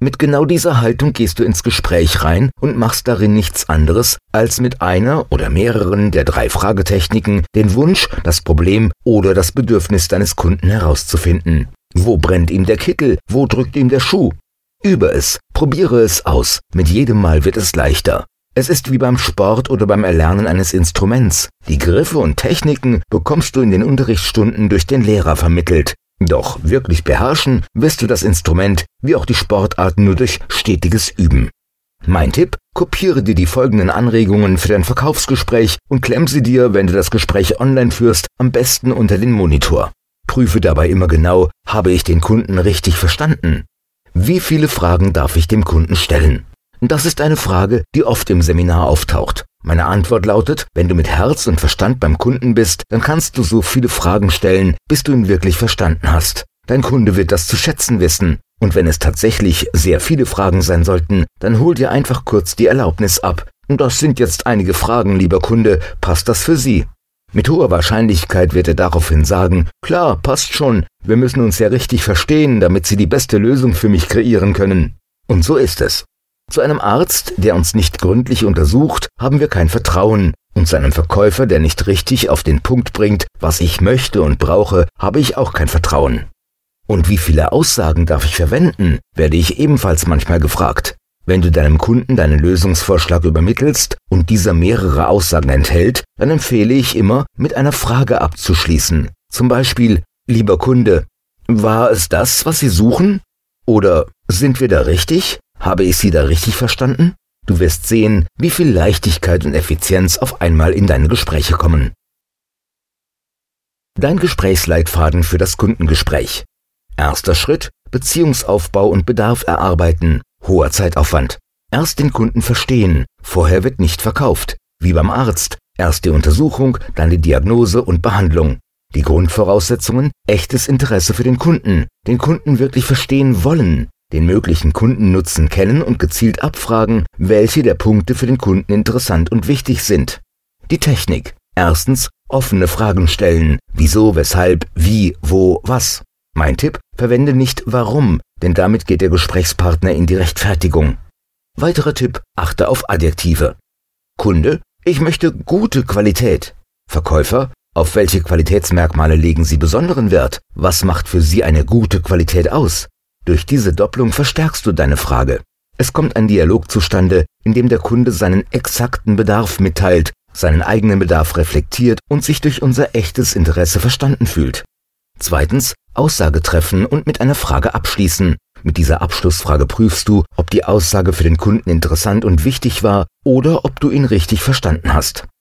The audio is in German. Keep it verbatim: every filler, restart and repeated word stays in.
Mit genau dieser Haltung gehst du ins Gespräch rein und machst darin nichts anderes, als mit einer oder mehreren der drei Fragetechniken den Wunsch, das Problem oder das Bedürfnis deines Kunden herauszufinden. Wo brennt ihm der Kittel? Wo drückt ihm der Schuh? Übe es, probiere es aus. Mit jedem Mal wird es leichter. Es ist wie beim Sport oder beim Erlernen eines Instruments. Die Griffe und Techniken bekommst du in den Unterrichtsstunden durch den Lehrer vermittelt. Doch wirklich beherrschen wirst du das Instrument wie auch die Sportart nur durch stetiges Üben. Mein Tipp: Kopiere dir die folgenden Anregungen für dein Verkaufsgespräch und klemm sie dir, wenn du das Gespräch online führst, am besten unter den Monitor. Prüfe dabei immer genau, habe ich den Kunden richtig verstanden? Wie viele Fragen darf ich dem Kunden stellen? Das ist eine Frage, die oft im Seminar auftaucht. Meine Antwort lautet: Wenn du mit Herz und Verstand beim Kunden bist, dann kannst du so viele Fragen stellen, bis du ihn wirklich verstanden hast. Dein Kunde wird das zu schätzen wissen. Und wenn es tatsächlich sehr viele Fragen sein sollten, dann hol dir einfach kurz die Erlaubnis ab. Das sind jetzt einige Fragen, lieber Kunde, passt das für Sie? Mit hoher Wahrscheinlichkeit wird er daraufhin sagen: Klar, passt schon, wir müssen uns ja richtig verstehen, damit Sie die beste Lösung für mich kreieren können. Und so ist es. Zu einem Arzt, der uns nicht gründlich untersucht, haben wir kein Vertrauen. Und zu einem Verkäufer, der nicht richtig auf den Punkt bringt, was ich möchte und brauche, habe ich auch kein Vertrauen. Und wie viele Aussagen darf ich verwenden, werde ich ebenfalls manchmal gefragt. Wenn du deinem Kunden deinen Lösungsvorschlag übermittelst und dieser mehrere Aussagen enthält, dann empfehle ich immer, mit einer Frage abzuschließen. Zum Beispiel: Lieber Kunde, war es das, was Sie suchen? Oder: Sind wir da richtig? Habe ich Sie da richtig verstanden? Du wirst sehen, wie viel Leichtigkeit und Effizienz auf einmal in deine Gespräche kommen. Dein Gesprächsleitfaden für das Kundengespräch. Erster Schritt: Beziehungsaufbau und Bedarf erarbeiten. Hoher Zeitaufwand. Erst den Kunden verstehen, vorher wird nicht verkauft. Wie beim Arzt. Erst die Untersuchung, dann die Diagnose und Behandlung. Die Grundvoraussetzungen: echtes Interesse für den Kunden, den Kunden wirklich verstehen wollen, den möglichen Kundennutzen kennen und gezielt abfragen, welche der Punkte für den Kunden interessant und wichtig sind. Die Technik: Erstens, offene Fragen stellen. Wieso, weshalb, wie, wo, was. Mein Tipp: Verwende nicht warum, denn damit geht der Gesprächspartner in die Rechtfertigung. Weiterer Tipp: Achte auf Adjektive. Kunde: Ich möchte gute Qualität. Verkäufer: Auf welche Qualitätsmerkmale legen Sie besonderen Wert? Was macht für Sie eine gute Qualität aus? Durch diese Doppelung verstärkst du deine Frage. Es kommt ein Dialog zustande, in dem der Kunde seinen exakten Bedarf mitteilt, seinen eigenen Bedarf reflektiert und sich durch unser echtes Interesse verstanden fühlt. Zweitens: Aussage treffen und mit einer Frage abschließen. Mit dieser Abschlussfrage prüfst du, ob die Aussage für den Kunden interessant und wichtig war oder ob du ihn richtig verstanden hast.